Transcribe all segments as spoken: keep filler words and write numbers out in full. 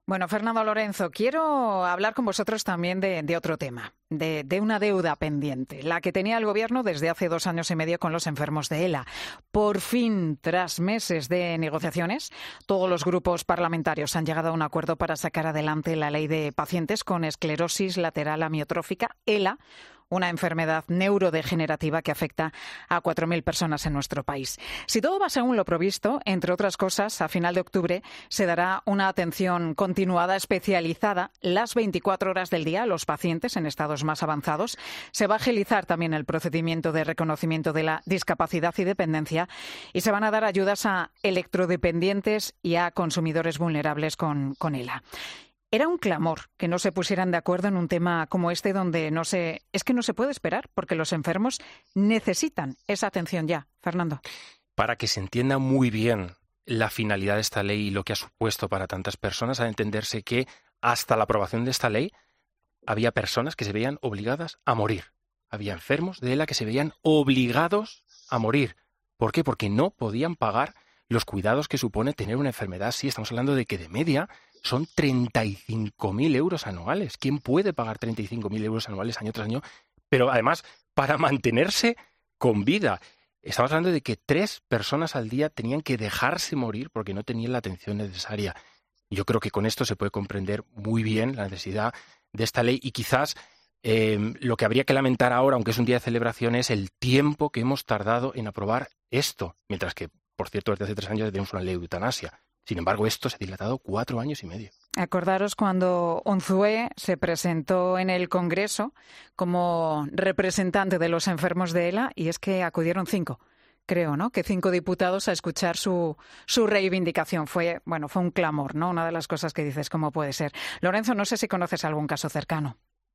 Bueno, Fernando Lorenzo, quiero hablar con vosotros también de, de otro tema, de, de una deuda pendiente, la que tenía el Gobierno desde hace dos años y medio con los enfermos de ELA. Por fin, tras meses de negociaciones, todos los grupos parlamentarios han llegado a un acuerdo para sacar adelante la ley de pacientes con esclerosis lateral amiotrófica, ELA, una enfermedad neurodegenerativa que afecta a cuatro mil personas en nuestro país. Si todo va según lo previsto, entre otras cosas, a final de octubre se dará una atención continuada especializada las veinticuatro horas del día a los pacientes en estados más avanzados. Se va a agilizar también el procedimiento de reconocimiento de la discapacidad y dependencia y se van a dar ayudas a electrodependientes y a consumidores vulnerables con, con ELA. Era un clamor que no se pusieran de acuerdo en un tema como este donde no se, es que no se puede esperar porque los enfermos necesitan esa atención ya. Fernando. Para que se entienda muy bien la finalidad de esta ley y lo que ha supuesto para tantas personas, ha de entenderse que hasta la aprobación de esta ley había personas que se veían obligadas a morir. Había enfermos de ELA que se veían obligados a morir. ¿Por qué? Porque no podían pagar los cuidados que supone tener una enfermedad así. Estamos hablando de que de media son treinta y cinco mil euros anuales. ¿Quién puede pagar treinta y cinco mil euros anuales año tras año? Pero además, para mantenerse con vida. Estamos hablando de que tres personas al día tenían que dejarse morir porque no tenían la atención necesaria. Yo creo que con esto se puede comprender muy bien la necesidad de esta ley y quizás eh, lo que habría que lamentar ahora, aunque es un día de celebración, es el tiempo que hemos tardado en aprobar esto, mientras que, por cierto, desde hace tres años ya tenemos una ley de eutanasia. Sin embargo, esto se ha dilatado cuatro años y medio. Acordaros cuando Unzué se presentó en el Congreso como representante de los enfermos de ELA y es que acudieron cinco, creo, ¿no? Que cinco diputados a escuchar su, su reivindicación. Fue, bueno, fue un clamor, ¿no? Una de las cosas que dices, ¿cómo puede ser? Lorenzo, no sé si conoces algún caso cercano.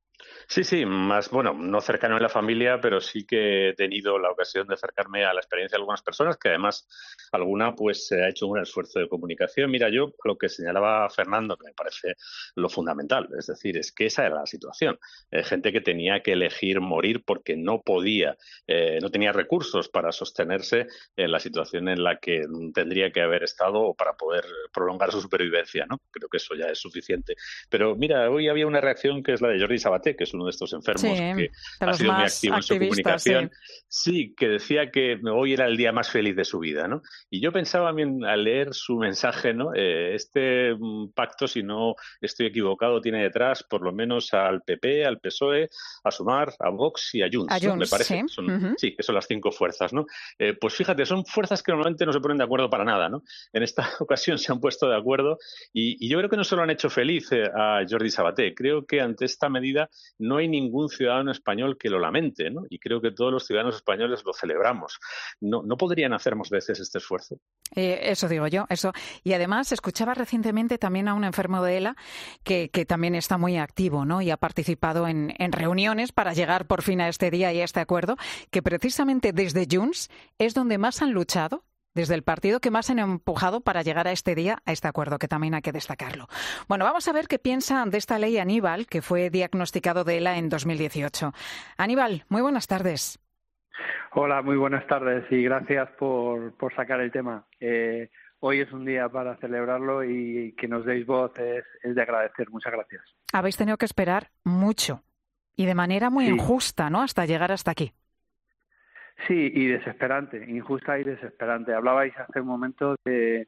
Sí, sí, más, bueno, no cercano en la familia, pero sí que he tenido la ocasión de acercarme a la experiencia de algunas personas, que además alguna pues ha hecho un esfuerzo de comunicación. Mira, yo lo que señalaba Fernando, que me parece lo fundamental, es decir, es que esa era la situación. Eh, gente que tenía que elegir morir porque no podía, eh, no tenía recursos para sostenerse en la situación en la que tendría que haber estado o para poder prolongar su supervivencia, ¿no? Creo que eso ya es suficiente. Pero mira, hoy había una reacción que es la de Jordi Sabaté, que es uno de estos enfermos sí, que ha sido muy activo en su comunicación. Sí. sí, que decía que hoy era el día más feliz de su vida, ¿no? Y yo pensaba al leer su mensaje, ¿no? Eh, este pacto, si no estoy equivocado, tiene detrás por lo menos al P P, al P S O E, a Sumar, a Vox y a Junts, a Junts, ¿no? Me parece. Sí, Son, uh-huh. sí, que son las cinco fuerzas, ¿no? Eh, pues fíjate, son fuerzas que normalmente no se ponen de acuerdo para nada, ¿no? En esta ocasión se han puesto de acuerdo y, y yo creo que no solo han hecho feliz eh, a Jordi Sabaté, creo que ante esta medida no hay ningún ciudadano español que lo lamente, ¿no? Y creo que todos los ciudadanos españoles lo celebramos. ¿No, no podrían hacer más veces este esfuerzo? Eh, eso digo yo, eso. Y además escuchaba recientemente también a un enfermo de ELA que, que también está muy activo, ¿no? Y ha participado en, en reuniones para llegar por fin a este día y a este acuerdo, que precisamente desde Junts es donde más han luchado, desde el partido que más han empujado para llegar a este día, a este acuerdo, que también hay que destacarlo. Bueno, vamos a ver qué piensa de esta ley Aníbal, que fue diagnosticado de ELA en dos mil dieciocho. Aníbal, muy buenas tardes. Hola, muy buenas tardes y gracias por, por sacar el tema. Eh, hoy es un día para celebrarlo y que nos deis voz es, es de agradecer. Muchas gracias. Habéis tenido que esperar mucho y de manera muy sí. injusta, ¿no?, hasta llegar hasta aquí. Sí, y desesperante, injusta y desesperante. Hablabais hace un momento de,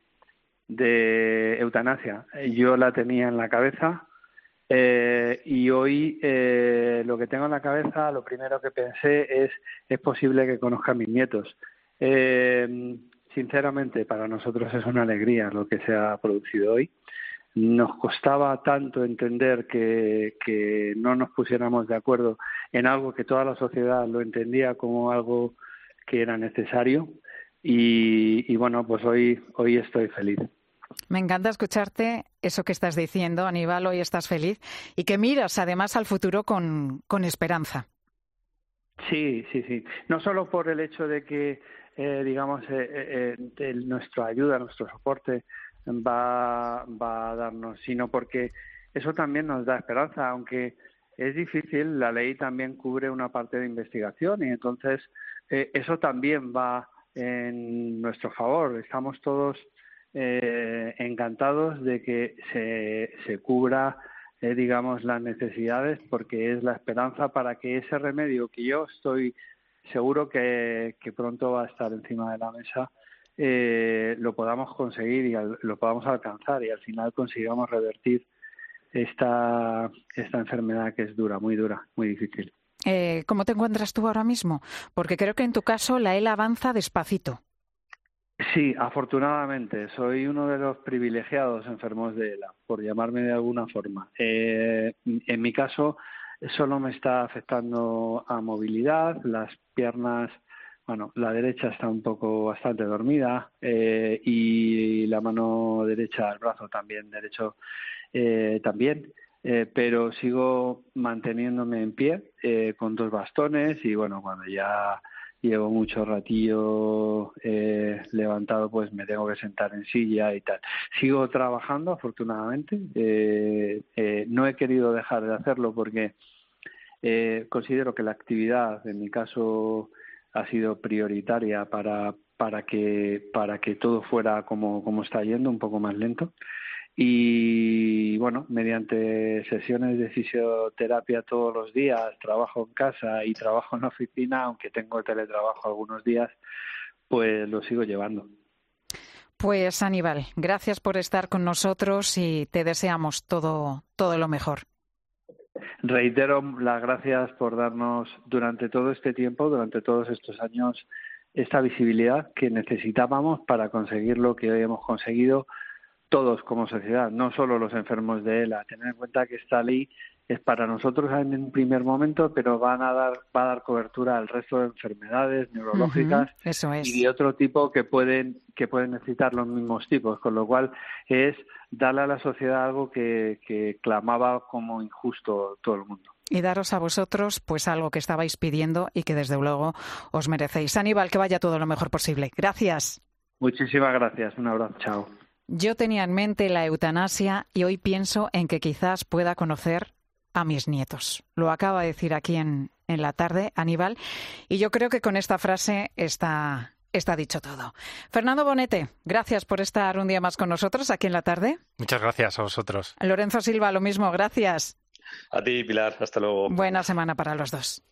de eutanasia. Yo la tenía en la cabeza eh, y hoy eh, lo que tengo en la cabeza, lo primero que pensé es, es posible que conozca a mis nietos. Eh, sinceramente, para nosotros es una alegría lo que se ha producido hoy. Nos costaba tanto entender que, que no nos pusiéramos de acuerdo en algo que toda la sociedad lo entendía como algo que era necesario y, y bueno, pues hoy, hoy estoy feliz. Me encanta escucharte eso que estás diciendo, Aníbal, hoy estás feliz y que miras además al futuro con, con esperanza. Sí, sí, sí. No solo por el hecho de que, eh, digamos, eh, eh, nuestra ayuda, nuestro soporte va, va a darnos, sino porque eso también nos da esperanza, aunque es difícil, la ley también cubre una parte de investigación y entonces eh, eso también va en nuestro favor. Estamos todos eh, encantados de que se, se cubra, eh, digamos, las necesidades, porque es la esperanza para que ese remedio, que yo estoy seguro que, que pronto va a estar encima de la mesa, eh, lo podamos conseguir y al, lo podamos alcanzar y al final consigamos revertir esta, esta enfermedad que es dura, muy dura, muy difícil. Eh, ¿Cómo te encuentras tú ahora mismo? Porque creo que en tu caso la ELA avanza despacito. Sí, afortunadamente, soy uno de los privilegiados enfermos de ELA, por llamarme de alguna forma. Eh, en mi caso, solo me está afectando a movilidad, las piernas, bueno, la derecha está un poco bastante dormida eh, y la mano derecha, el brazo también derecho eh, también, eh, pero sigo manteniéndome en pie eh, con dos bastones y bueno, cuando ya llevo mucho ratillo eh, levantado, pues me tengo que sentar en silla y tal. Sigo trabajando, afortunadamente. Eh, eh, no he querido dejar de hacerlo porque eh, considero que la actividad, en mi caso, ha sido prioritaria para para que para que todo fuera como como está yendo, un poco más lento. Y bueno, mediante sesiones de fisioterapia todos los días, trabajo en casa y trabajo en la oficina, aunque tengo teletrabajo algunos días, pues lo sigo llevando. Pues Aníbal, gracias por estar con nosotros y te deseamos todo, todo lo mejor. Reitero las gracias por darnos durante todo este tiempo, durante todos estos años, esta visibilidad que necesitábamos para conseguir lo que hoy hemos conseguido todos como sociedad, no solo los enfermos de ELA. Tener en cuenta que esta ley es para nosotros en un primer momento, pero van a dar, va a dar cobertura al resto de enfermedades neurológicas uh-huh, eso es. y de otro tipo que pueden que pueden necesitar los mismos tipos, con lo cual es darle a la sociedad algo que, que clamaba como injusto todo el mundo. Y daros a vosotros pues algo que estabais pidiendo y que desde luego os merecéis. Aníbal, que vaya todo lo mejor posible. Gracias. Muchísimas gracias. Un abrazo. Chao. Yo tenía en mente la eutanasia y hoy pienso en que quizás pueda conocer a mis nietos. Lo acaba de decir aquí en, en la tarde Aníbal y yo creo que con esta frase está, está dicho todo. Fernando Bonete, gracias por estar un día más con nosotros aquí en la tarde. Muchas gracias a vosotros. Lorenzo Silva, lo mismo, gracias. A ti, Pilar. Hasta luego. Buena semana para los dos.